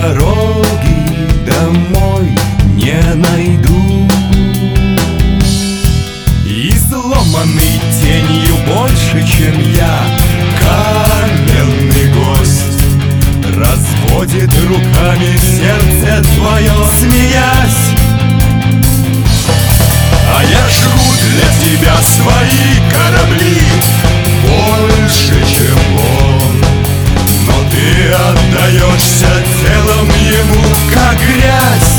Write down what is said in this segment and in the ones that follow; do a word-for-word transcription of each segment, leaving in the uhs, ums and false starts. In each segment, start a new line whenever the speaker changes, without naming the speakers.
дороги домой не найду. И сломанный тенью больше, чем я, каменный гость разводит руками сердце твое, смеясь. А я жгу для тебя свои корабли больше, чем он, но ты отдаешься телом ему, как грязь.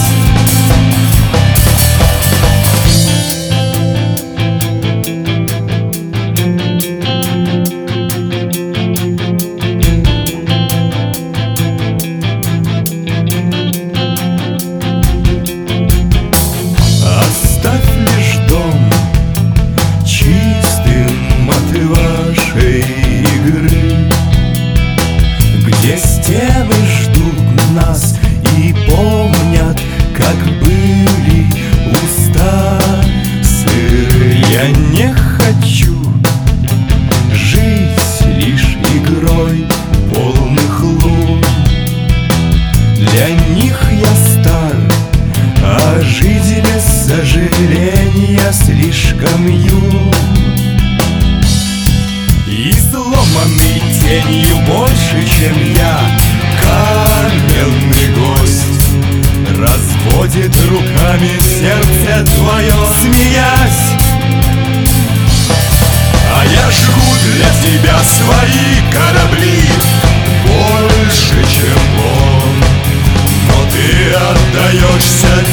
Оставь лишь дом чистым от вашей игры, где стены ждут нас и помнят, как были уста сыры. Я не хочу жить лишь игрой полных лун. Для них я стар, а жить без сожаления слишком юн. И сломанный тенью больше, чем я, каменный гость разводит руками сердце твое, смеясь. А я жгу для тебя свои корабли больше, чем он, но ты отдаешься